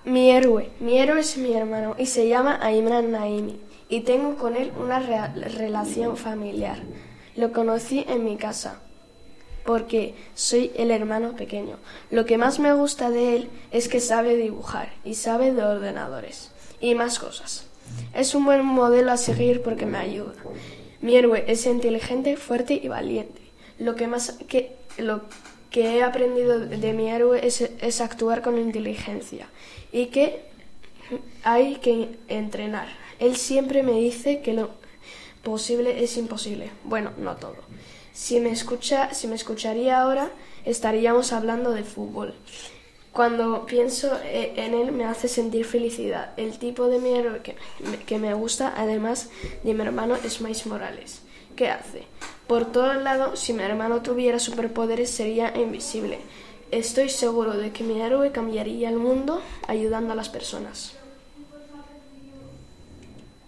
Mi héroe es mi hermano y se llama Imran Naimi y tengo con él una relación familiar. Lo conocí en mi casa porque soy el hermano pequeño. Lo que más me gusta de él es que sabe dibujar y sabe de ordenadores y más cosas. Es un buen modelo a seguir porque me ayuda. Mi héroe es inteligente, fuerte y valiente. Lo que he aprendido de mi héroe es actuar con inteligencia y que hay que entrenar. Él siempre me dice que lo posible es imposible. Bueno, no todo. Si me escucharía ahora, estaríamos hablando de fútbol. Cuando pienso en él me hace sentir felicidad. El tipo de mi héroe que me gusta, además de mi hermano, es Miles Morales. ¿Qué hace? Por todos lados, si mi hermano tuviera superpoderes sería invisible. Estoy seguro de que mi héroe cambiaría el mundo ayudando a las personas.